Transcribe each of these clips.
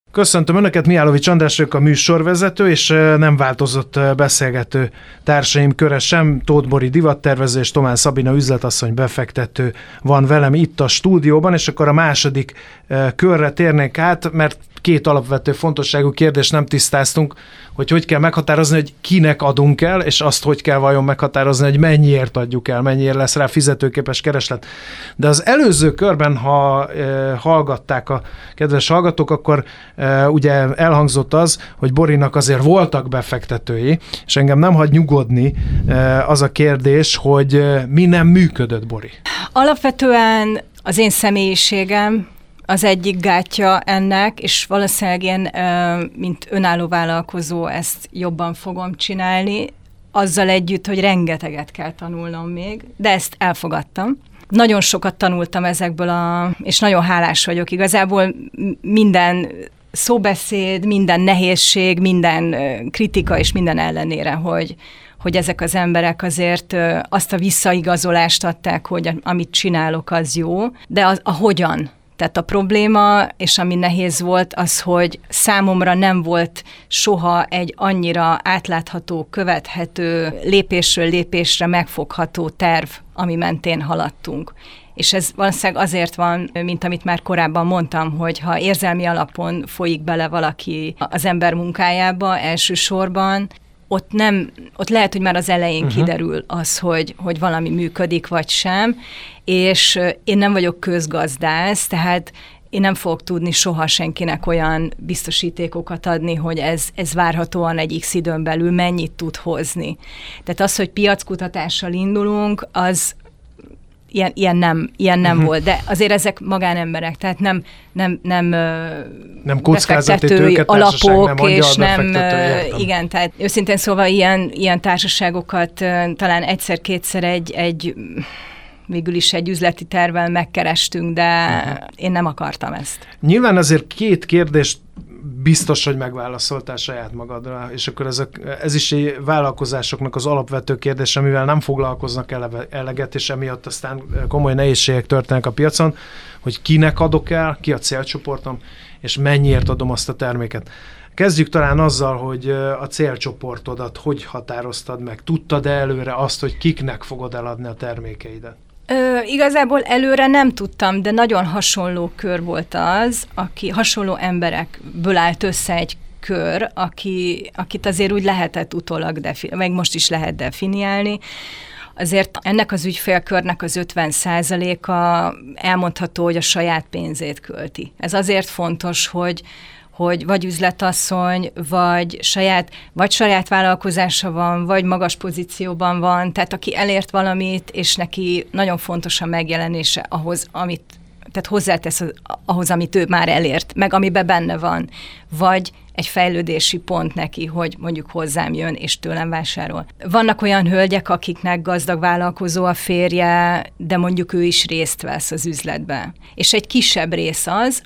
Köszöntöm Önöket, Mihálovics András vagyok, a műsorvezető, és nem változott beszélgető társaim köre sem. Tóth Bori divattervező és Tomán Szabina üzletasszony befektető van velem itt a stúdióban, és akkor a második körre térnék át, mert két alapvető fontosságú kérdést nem tisztáztunk, hogy kell meghatározni, hogy kinek adunk el, és azt hogy kell vajon meghatározni, hogy mennyiért adjuk el, mennyiért lesz rá fizetőképes kereslet. De az előző körben, ha hallgatták a kedves hallgatók, akkor ugye elhangzott az, hogy Borinak azért voltak befektetői, és engem nem hagy nyugodni az a kérdés, hogy mi nem működött, Bori. Alapvetően az én személyiségem az egyik gátja ennek, és valószínűleg én, mint önálló vállalkozó, ezt jobban fogom csinálni, azzal együtt, hogy rengeteget kell tanulnom még, de ezt elfogadtam. Nagyon sokat tanultam ezekből, és nagyon hálás vagyok. Igazából minden szóbeszéd, minden nehézség, minden kritika és minden ellenére, hogy ezek az emberek azért azt a visszaigazolást adták, hogy amit csinálok, az jó, de a hogyan. Tehát a probléma, és ami nehéz volt, az, hogy számomra nem volt soha egy annyira átlátható, követhető, lépésről lépésre megfogható terv, ami mentén haladtunk. És ez valószínűleg azért van, mint amit már korábban mondtam, hogy ha érzelmi alapon folyik bele valaki az ember munkájába elsősorban, ott lehet, hogy már az elején kiderül az, hogy valami működik, vagy sem, és én nem vagyok közgazdász, tehát én nem fogok tudni soha senkinek olyan biztosítékokat adni, hogy ez várhatóan egy X időn belül mennyit tud hozni. Tehát az, hogy piackutatással indulunk, az ilyen nem volt, de azért ezek magánemberek, tehát nem befektetői alapok, és nem, igen, tehát őszintén szóval ilyen társaságokat talán egyszer-kétszer végül is egy üzleti tervvel megkerestünk, de én nem akartam ezt. Nyilván azért két kérdést biztos, hogy megválaszoltál saját magadra, és akkor ez is vállalkozásoknak az alapvető kérdés, amivel nem foglalkoznak eleget, és emiatt aztán komoly nehézségek történnek a piacon, hogy kinek adok el, ki a célcsoportom, és mennyiért adom azt a terméket. Kezdjük talán azzal, hogy a célcsoportodat hogy határoztad meg? Tudtad-e előre azt, hogy kiknek fogod eladni a termékeidet? Igazából előre nem tudtam, de nagyon hasonló kör volt az, hasonló emberekből állt össze egy kör, akit azért úgy lehetett utólag meg most is lehet definiálni. Azért ennek az ügyfélkörnek az 50%-a elmondható, hogy a saját pénzét költi. Ez azért fontos, hogy vagy üzletasszony, vagy saját vállalkozása van, vagy magas pozícióban van, tehát aki elért valamit, és neki nagyon fontos a megjelenése tehát hozzátesz ahhoz, amit ő már elért, meg amiben benne van, vagy egy fejlődési pont neki, hogy mondjuk hozzám jön, és tőlem vásárol. Vannak olyan hölgyek, akiknek gazdag vállalkozó a férje, de mondjuk ő is részt vesz az üzletbe. És egy kisebb rész az,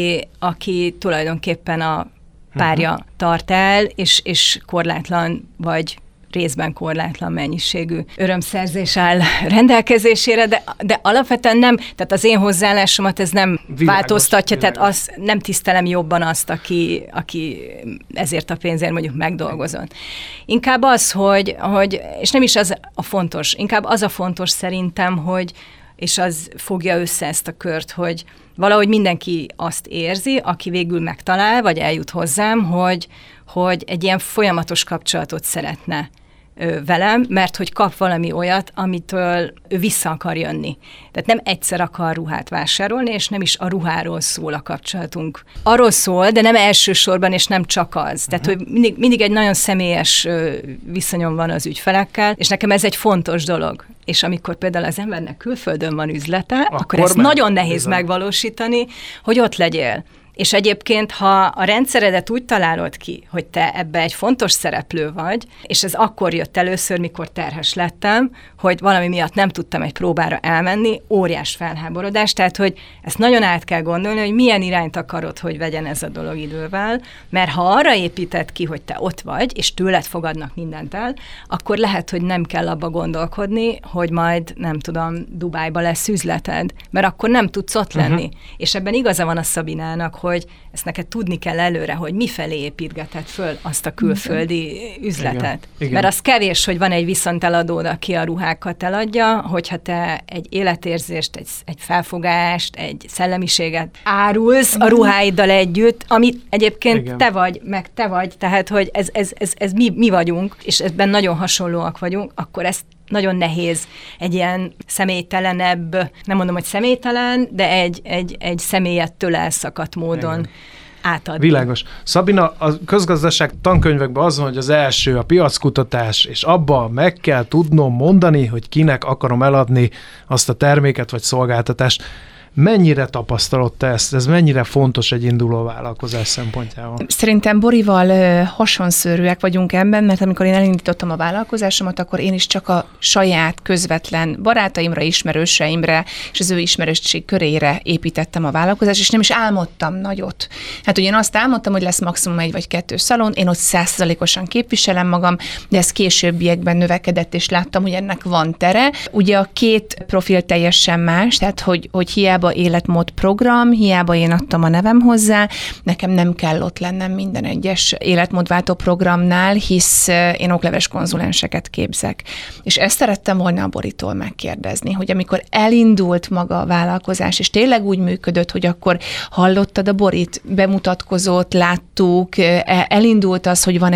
aki tulajdonképpen a párja tart el, és korlátlan vagy részben korlátlan mennyiségű örömszerzés áll rendelkezésére, de alapvetően nem, tehát az én hozzáállásomat ez nem változtatja, tehát nem tisztelem jobban azt, aki ezért a pénzért mondjuk megdolgozott. Inkább az, hogy és nem is az a fontos, inkább az a fontos szerintem, és az fogja össze ezt a kört, hogy valahogy mindenki azt érzi, aki végül megtalál, vagy eljut hozzám, hogy egy ilyen folyamatos kapcsolatot szeretne velem, mert hogy kap valami olyat, amitől ő vissza akar jönni. Tehát nem egyszer akar ruhát vásárolni, és nem is a ruháról szól a kapcsolatunk. Arról szól, de nem elsősorban, és nem csak az. Tehát, hogy mindig egy nagyon személyes viszonyom van az ügyfelekkel, és nekem ez egy fontos dolog. És amikor például az embernek külföldön van üzlete, akkor ezt nagyon nehéz megvalósítani, hogy ott legyél. És egyébként, ha a rendszeredet úgy találod ki, hogy te ebbe egy fontos szereplő vagy, és ez akkor jött először, mikor terhes lettem, hogy valami miatt nem tudtam egy próbára elmenni, óriás felháborodás, tehát, hogy ezt nagyon át kell gondolni, hogy milyen irányt akarod, hogy vegyen ez a dolog idővel, mert ha arra építed ki, hogy te ott vagy, és tőled fogadnak mindent el, akkor lehet, hogy nem kell abba gondolkodni, hogy majd, nem tudom, Dubájba lesz üzleted, mert akkor nem tudsz ott lenni. És ebben igaza van a Szabinának, hogy ezt neked tudni kell előre, hogy mifelé építgeted föl azt a külföldi üzletet. Igen. Mert az kevés, hogy van egy viszonteladód, aki a ruhákat eladja, hogyha te egy életérzést, egy felfogást, egy szellemiséget árulsz a ruháiddal együtt, amit egyébként te vagy, meg te vagy, tehát, hogy ez mi vagyunk, és ebben nagyon hasonlóak vagyunk, akkor ezt nagyon nehéz egy ilyen személytelenebb, nem mondom, hogy személytelen, de egy személyettől elszakadt módon átadni. Világos. Szabina, a közgazdaság tankönyvekben az van, hogy az első a piackutatás, és abba meg kell tudnom mondani, hogy kinek akarom eladni azt a terméket vagy szolgáltatást. Mennyire tapasztalod te ezt? Ez mennyire fontos egy induló vállalkozás szempontjából? Szerintem Borival hasonszörűek vagyunk ebben, mert amikor én elindítottam a vállalkozásomat, akkor én is csak a saját közvetlen barátaimra, ismerőseimre és az ő ismerőség körére építettem a vállalkozást, és nem is álmodtam nagyot. Hát ugye én azt álmodtam, hogy lesz maximum 1 vagy 2 szalon, én ott 100%-osan képviselem magam, de ez későbbiekben növekedett, és láttam, hogy ennek van tere. Ugye a két profil teljesen más, tehát hogy hiába életmód program, hiába én adtam a nevem hozzá, nekem nem kell ott lennem minden egyes életmódváltó programnál, hisz én okleves konzulenseket képzek. És ezt szerettem volna a Boritól megkérdezni, hogy amikor elindult maga a vállalkozás, és tényleg úgy működött, hogy akkor hallottad a Borit, bemutatkozott, láttuk, elindult az, hogy van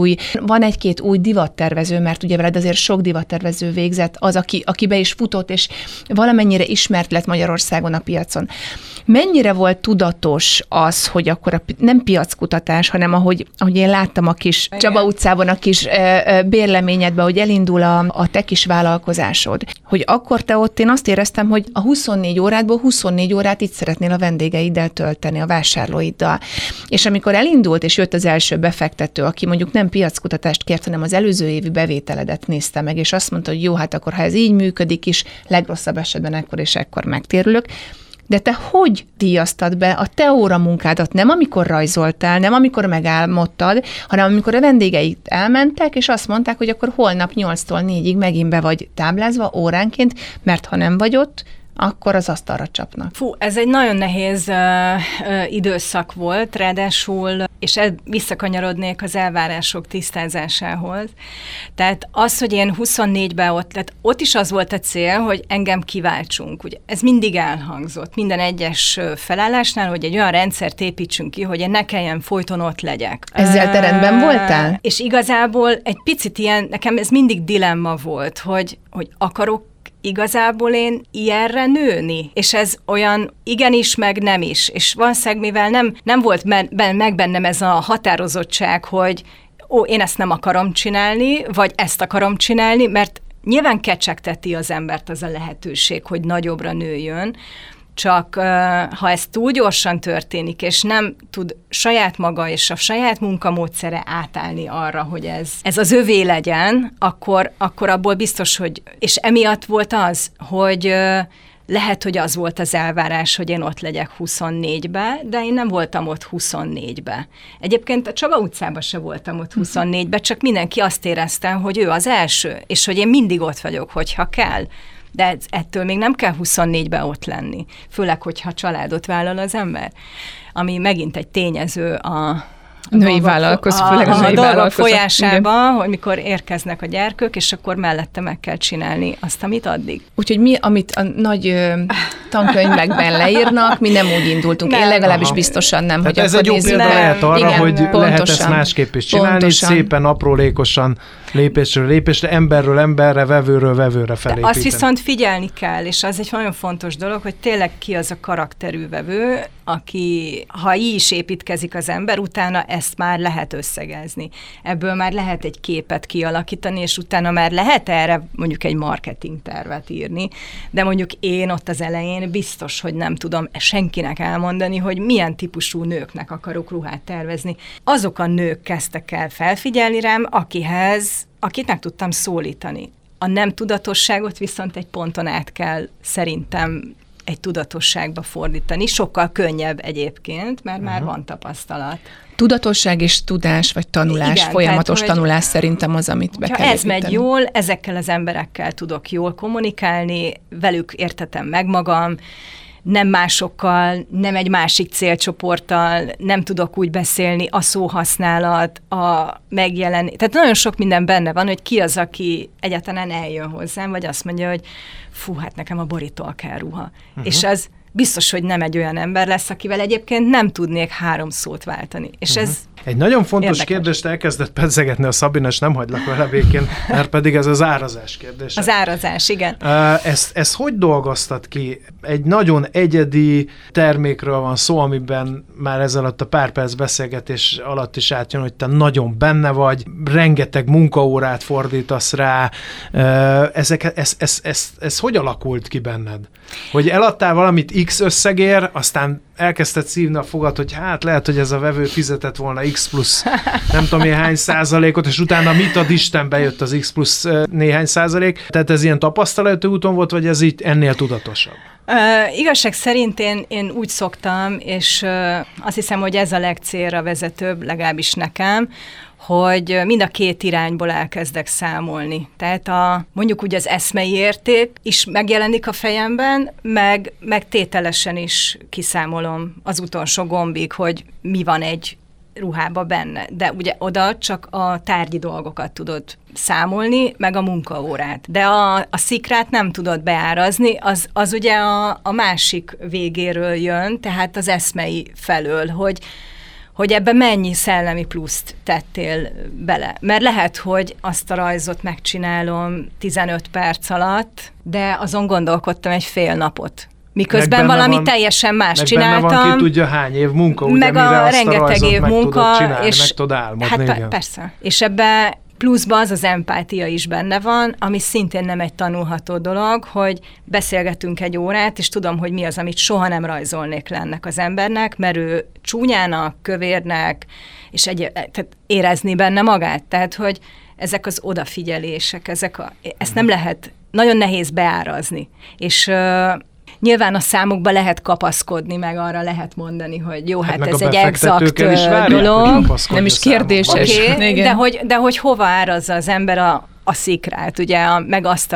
egy-két új divattervező, mert ugye veled azért sok divattervező végzett, az, aki be is futott, és valamennyire ismert lett Magyarországon a piacon. Mennyire volt tudatos az, hogy akkor nem piackutatás, hanem ahogy én láttam a kis Csaba utcában, a kis bérleményedben, hogy elindul a te kis vállalkozásod, hogy akkor te ott én azt éreztem, hogy a 24 órádból 24 órát itt szeretnél a vendégeiddel tölteni, a vásárlóiddal. És amikor elindult, és jött az első befektető, aki mondjuk nem piackutatást kért, hanem az előző évi bevételedet nézte meg, és azt mondta, hogy jó, hát akkor ha ez így működik is, legrosszabb esetben ekkor és ekkor megtérülök. De te hogy díjaztad be a te óramunkádat? Nem amikor rajzoltál, nem amikor megálmodtad, hanem amikor a vendégeid elmentek, és azt mondták, hogy akkor holnap 8-tól 4-ig megint be vagy táblázva óránként, mert ha nem vagy ott, akkor az asztalra csapnak. Fú, ez egy nagyon nehéz időszak volt, ráadásul, és visszakanyarodnék az elvárások tisztázásához. Tehát az, hogy én 24-ben ott is az volt a cél, hogy engem kiváltsunk. Ugye, ez mindig elhangzott, minden egyes felállásnál, hogy egy olyan rendszert építsünk ki, hogy én ne kelljen folyton ott legyek. Ezzel te rendben voltál? És igazából egy picit ilyen, nekem ez mindig dilemma volt, hogy akarok igazából én ilyenre nőni, és ez olyan igenis, meg nem is. És valószínűleg, mivel nem volt meg bennem ez a határozottság, hogy én ezt nem akarom csinálni, vagy ezt akarom csinálni, mert nyilván kecsegteti az embert az a lehetőség, hogy nagyobbra nőjön, csak ha ez túl gyorsan történik, és nem tud saját maga és a saját munkamódszere átállni arra, hogy ez az övé legyen, akkor abból biztos, hogy... És emiatt volt az, hogy lehet, hogy az volt az elvárás, hogy én ott legyek 24-be, de én nem voltam ott 24-be. Egyébként a Csaba utcában se voltam ott 24-be, csak mindenki azt érezte, hogy ő az első, és hogy én mindig ott vagyok, hogyha kell. De ettől még nem kell 24-ben ott lenni, főleg, hogyha családot vállal az ember, ami megint egy tényező a női vállalkozó, főleg a női dolgok folyásában, hogy mikor érkeznek a gyerkők, és akkor mellette meg kell csinálni azt, amit addig. Úgyhogy amit a nagy tankönyvekben leírnak, mi nem úgy indultunk. Én legalábbis biztosan nem. Tehát hogy ez egy jó példa lehet arra, igen, hogy pontosan, lehet ezt másképp is csinálni, pontosan. Szépen aprólékosan, lépésről lépésre, emberről emberre, vevőről vevőre felépíteni. Azt viszont figyelni kell, és az egy nagyon fontos dolog, hogy tényleg ki az a karakterű vevő, aki, ha így is építkezik az ember, utána ezt már lehet összegezni. Ebből már lehet egy képet kialakítani, és utána már lehet erre mondjuk egy marketing tervet írni, de mondjuk én ott az elején biztos, hogy nem tudom senkinek elmondani, hogy milyen típusú nőknek akarok ruhát tervezni. Azok a nők kezdtek el felfigyelni rám, akit meg tudtam szólítani. A nem tudatosságot viszont egy ponton át kell szerintem egy tudatosságba fordítani. Sokkal könnyebb egyébként, mert már van tapasztalat. Tudatosság és tudás, vagy tanulás, igen, folyamatos tehát, tanulás szerintem az, amit be kell ez megy jól, ezekkel az emberekkel tudok jól kommunikálni, velük értetem meg magam, nem másokkal, nem egy másik célcsoporttal, nem tudok úgy beszélni, a szóhasználat, a megjelenés. Tehát nagyon sok minden benne van, hogy ki az, aki egyáltalán eljön hozzám, vagy azt mondja, hogy fú, hát nekem a Boritól kell ruha. És az biztos, hogy nem egy olyan ember lesz, akivel egyébként nem tudnék 3 szót váltani. És ez egy nagyon fontos érdekes kérdést elkezdett pedzegetni a Szabina, és nem hagylak vele békén, mert pedig ez az árazás kérdése. az árazás, igen. Ezt hogy dolgoztat ki? Egy nagyon egyedi termékről van szó, amiben már ez alatt a pár perc beszélgetés alatt is átjön, hogy te nagyon benne vagy, rengeteg munkaórát fordítasz rá. Ez hogy alakult ki benned? Hogy eladtál valamit X összegér, aztán elkezdted szívni a fogad, hogy hát lehet, hogy ez a vevő fizetett volna X plusz nem tudom én hány százalékot, és utána mit ad Isten, bejött az X plusz néhány százalék. Tehát ez ilyen tapasztalati úton volt, vagy ez így ennél tudatosabb? Igazság szerint én úgy szoktam, és azt hiszem, hogy ez a legcélra vezetőbb, legalábbis nekem, hogy mind a 2 irányból elkezdek számolni. Tehát mondjuk úgy az eszmei érték is megjelenik a fejemben, meg tételesen is kiszámolom az utolsó gombig, hogy mi van egy ruhába benne. De ugye oda csak a tárgyi dolgokat tudod számolni, meg a munkaórát. De a szikrát nem tudod beárazni, az ugye a másik végéről jön, tehát az eszmei felől, hogy ebbe mennyi szellemi pluszt tettél bele. Mert lehet, hogy azt a rajzot megcsinálom 15 perc alatt, de azon gondolkodtam egy fél napot. Miközben valami teljesen más csináltam. Benne van ki tudja hány év munka, ugye, meg mire azt a rajzot év meg munka, tudod csinálni, és meg tudod álmodni. Hát persze. És ebbe pluszban az empátia is benne van, ami szintén nem egy tanulható dolog, hogy beszélgetünk egy órát, és tudom, hogy mi az, amit soha nem rajzolnék le ennek az embernek, mert ő csúnyának, kövérnek, és tehát érezni benne magát. Tehát, hogy ezek az odafigyelések, ezt nem lehet, nagyon nehéz beárazni. És nyilván a számokba lehet kapaszkodni, meg arra lehet mondani, hogy jó, hát ez egy exakt dolog. Nem is kérdéses. Okay, de hogy hova árazza az ember a szikrát, ugye, meg azt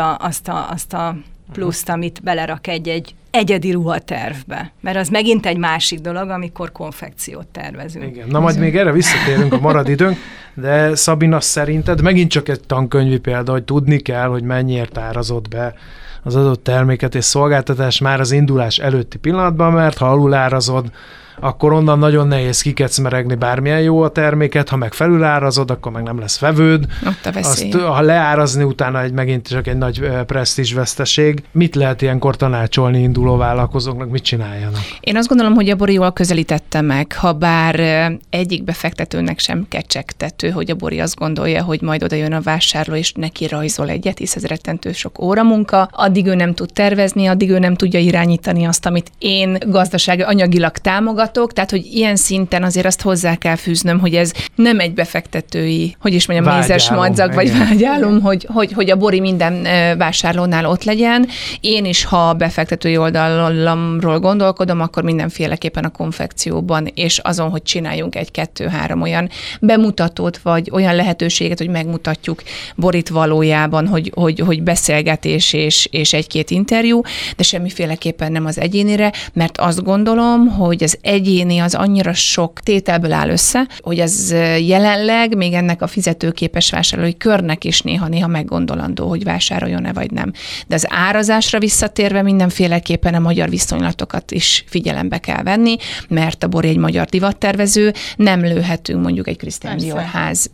a pluszt, amit belerak egy egyedi ruhatervbe. Mert az megint egy másik dolog, amikor konfekciót tervezünk. Igen. Na majd még erre visszatérünk, a marad időnk, de Szabina, szerinted megint csak egy tankönyvi példa, hogy tudni kell, hogy mennyiért árazott be az adott terméket és szolgáltatás már az indulás előtti pillanatban, mert ha alulárazod, akkor onnan nagyon nehéz kikecmeregni bármilyen jó a terméket, ha meg felülárazod, akkor meg nem lesz vevőd. Ott a veszély. Azt, ha leárazni utána megint csak egy nagy presztízsveszteség. Mit lehet ilyenkor tanácsolni induló vállalkozóknak, mit csináljanak? Én azt gondolom, hogy a Bori jól közelítette meg, ha bár egyik befektetőnek sem kecsegtető, hogy a Bori azt gondolja, hogy majd oda jön a vásárló, és neki rajzol egyet, hisz ez rettentő sok óramunka, addig ő nem tud tervezni, addig ő nem tudja irányítani azt, amit én gazdasági anyagilag támogatok, tehát, hogy ilyen szinten azért azt hozzá kell fűznöm, hogy ez nem egy befektetői, hogy is mondjam, mézes madzag, vagy vágyálom, hogy a Bori minden vásárlónál ott legyen. Én is, ha befektetői oldalamról gondolkodom, akkor mindenféleképpen a konfekcióban, és azon, hogy csináljunk 1-2-3 olyan bemutatót, vagy olyan lehetőséget, hogy megmutatjuk Borit valójában, hogy beszélgetés és 1-2 interjú, de semmiféleképpen nem az egyénire, mert azt gondolom, hogy az egyéni az annyira sok tételből áll össze, hogy az jelenleg még ennek a fizetőképes vásárlói körnek is néha meggondolandó, hogy vásároljon-e vagy nem. De az árazásra visszatérve mindenféleképpen a magyar viszonylatokat is figyelembe kell venni, mert a Bori egy magyar divattervező, nem lőhetünk mondjuk egy Christian Dior ház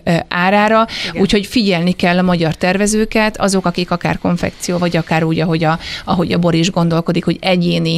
árára, úgyhogy figyelni kell a magyar tervezőket, azok, akik akár konfekció, vagy akár úgy, ahogy a Bori is gondolkodik, hogy egyéni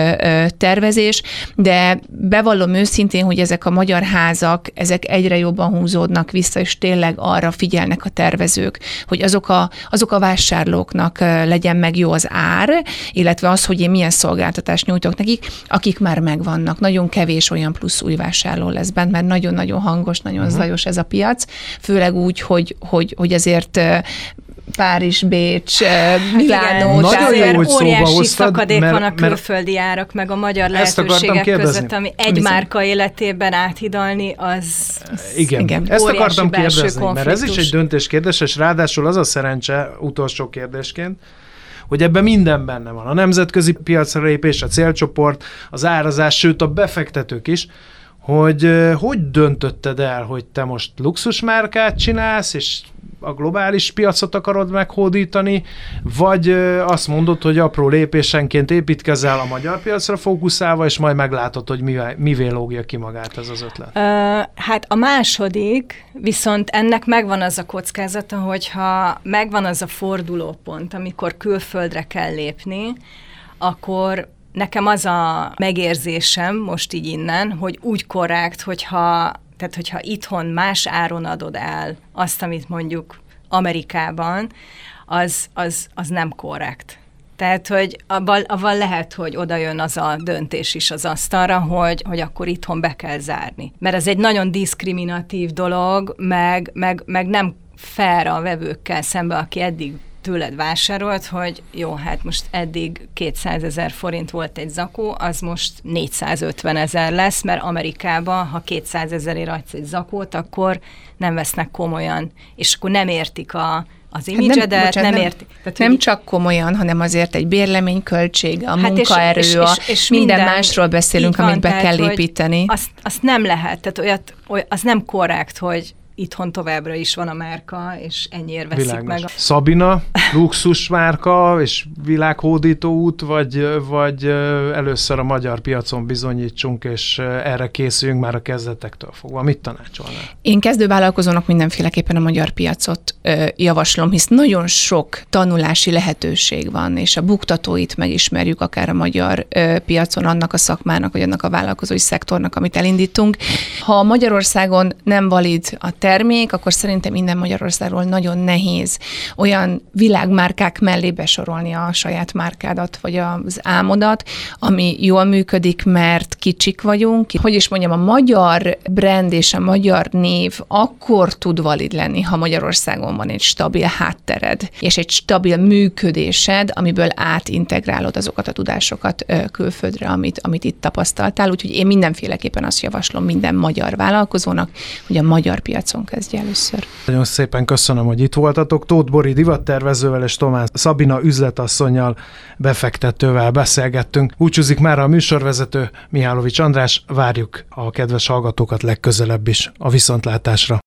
tervezés, de bevallom őszintén, hogy ezek a magyar házak, ezek egyre jobban húzódnak vissza, és tényleg arra figyelnek a tervezők, hogy azok a vásárlóknak legyen meg jó az ár, illetve az, hogy én milyen szolgáltatást nyújtok nekik, akik már megvannak. Nagyon kevés olyan plusz új vásárló lesz bent, mert nagyon-nagyon hangos, nagyon zajos ez a piac, főleg úgy, hogy azért Párizs, Bécs, Milánó. Nagyon jó, hogy szóba óriási szakadék van a külföldi árak, meg a magyar lehetőségek között, ami egy márka életében áthidalni, az igen. Ezt akartam kérdezni, konfliktus. mert ez is egy döntéskérdés, és ráadásul az a szerencse, utolsó kérdésként, hogy ebben minden benne van. A nemzetközi piacra lépés, a célcsoport, az árazás, sőt a befektetők is, hogy döntötted el, hogy te most luxusmárkát csinálsz, és a globális piacot akarod meghódítani, vagy azt mondod, hogy apró lépésenként építkezel a magyar piacra fókuszálva, és majd meglátod, hogy mivé lógja ki magát ez az ötlet? Hát a második, viszont ennek megvan az a kockázata, hogyha megvan az a fordulópont, amikor külföldre kell lépni, akkor nekem az a megérzésem most így innen, hogy úgy korrekt, hogyha itthon más áron adod el azt, amit mondjuk Amerikában, az nem korrekt. Tehát, hogy avval lehet, hogy oda jön az a döntés is az asztalra, hogy akkor itthon be kell zárni. Mert ez egy nagyon diszkriminatív dolog, meg nem fair a vevőkkel szemben, aki eddig tőled vásárolt, hogy jó, hát most eddig 200 000 forint volt egy zakó, az most 450 000 lesz, mert Amerikában, ha 200 000-ért adsz egy zakót, akkor nem vesznek komolyan, és akkor nem értik az imidzsedet, nem értik. Tehát, nem csak komolyan, hanem azért egy bérleményköltség, a munkaerő, és minden másról beszélünk, amit be kell építeni. Azt nem lehet, tehát az nem korrekt, hogy itthon továbbra is van a márka, és ennyiért veszik Világos. meg. Szabina, luxus márka és világhódító út, vagy először a magyar piacon bizonyítsunk, és erre készüljünk már a kezdetektől fogva. Mit tanácsolnál? Én kezdővállalkozónak mindenféleképpen a magyar piacot javaslom, hisz nagyon sok tanulási lehetőség van, és a buktatóit megismerjük akár a magyar piacon annak a szakmának, vagy annak a vállalkozói szektornak, amit elindítunk. Ha Magyarországon nem valid a termék, akkor szerintem innen Magyarországról nagyon nehéz olyan világmárkák mellé besorolni a saját márkádat, vagy az álmodat, ami jól működik, mert kicsik vagyunk. Hogy is mondjam, a magyar brand és a magyar név akkor tud valid lenni, ha Magyarországon van egy stabil háttered, és egy stabil működésed, amiből átintegrálod azokat a tudásokat külföldre, amit itt tapasztaltál. Úgyhogy én mindenféleképpen azt javaslom minden magyar vállalkozónak, hogy a magyar piacon kezdje először. Nagyon szépen köszönöm, hogy itt voltatok. Tóth Bori divattervezővel és Tomás Szabina üzletasszonnyal, befektetővel beszélgettünk. Búcsúzik már a műsorvezető Mihálovics András. Várjuk a kedves hallgatókat legközelebb is a viszontlátásra.